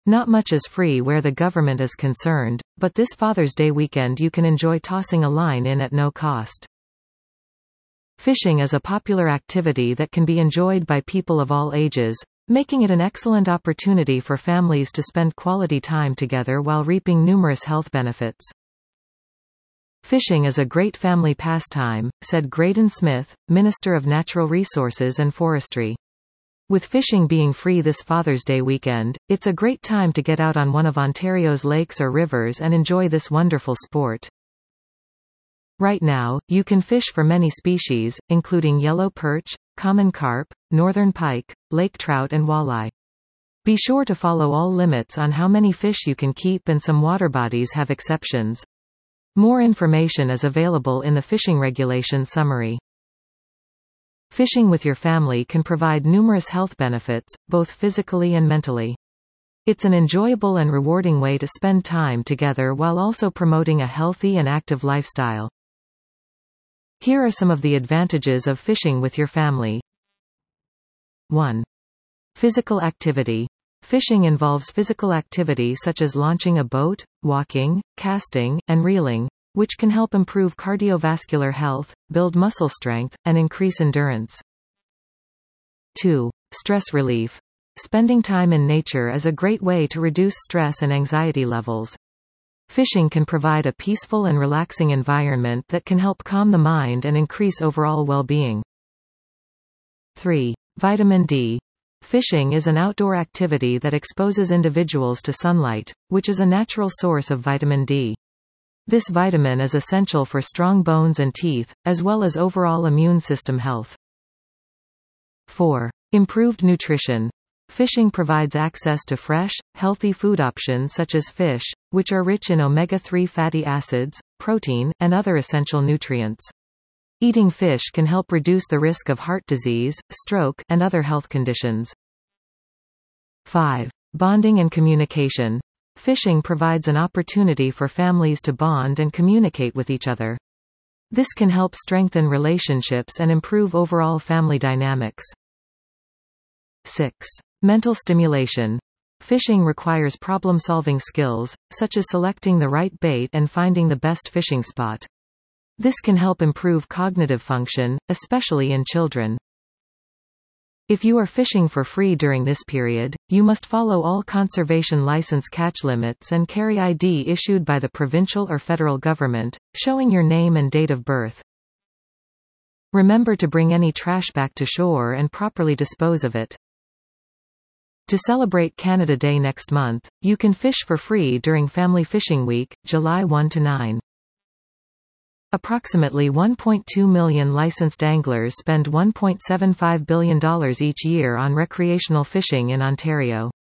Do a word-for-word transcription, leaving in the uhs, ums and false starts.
Not much is free where the government is concerned, but this Father's Day weekend you can enjoy tossing a line in at no cost. Fishing is a popular activity that can be enjoyed by people of all ages, making it an excellent opportunity for families to spend quality time together while reaping numerous health benefits. Fishing is a great family pastime, said Graydon Smith, Minister of Natural Resources and Forestry. With fishing being free this Father's Day weekend, it's a great time to get out on one of Ontario's lakes or rivers and enjoy this wonderful sport. Right now, you can fish for many species, including yellow perch, common carp, northern pike, lake trout and walleye. Be sure to follow all limits on how many fish you can keep, and some water bodies have exceptions. More information is available in the Fishing Regulation Summary. Fishing with your family can provide numerous health benefits, both physically and mentally. It's an enjoyable and rewarding way to spend time together while also promoting a healthy and active lifestyle. Here are some of the advantages of fishing with your family. one. Physical activity. Fishing involves physical activity such as launching a boat, walking, casting, and reeling, which can help improve cardiovascular health, build muscle strength, and increase endurance. two. Stress relief. Spending time in nature is a great way to reduce stress and anxiety levels. Fishing can provide a peaceful and relaxing environment that can help calm the mind and increase overall well-being. three. Vitamin D. Fishing is an outdoor activity that exposes individuals to sunlight, which is a natural source of vitamin D. This vitamin is essential for strong bones and teeth, as well as overall immune system health. four. Improved nutrition. Fishing provides access to fresh, healthy food options such as fish, which are rich in omega three fatty acids, protein, and other essential nutrients. Eating fish can help reduce the risk of heart disease, stroke, and other health conditions. five. Bonding and communication. Fishing provides an opportunity for families to bond and communicate with each other. This can help strengthen relationships and improve overall family dynamics. six. Mental stimulation. Fishing requires problem-solving skills, such as selecting the right bait and finding the best fishing spot. This can help improve cognitive function, especially in children. If you are fishing for free during this period, you must follow all conservation license catch limits and carry I D issued by the provincial or federal government, showing your name and date of birth. Remember to bring any trash back to shore and properly dispose of it. To celebrate Canada Day next month, you can fish for free during Family Fishing Week, July first to ninth. Approximately one point two million licensed anglers spend one point seven five billion dollars each year on recreational fishing in Ontario.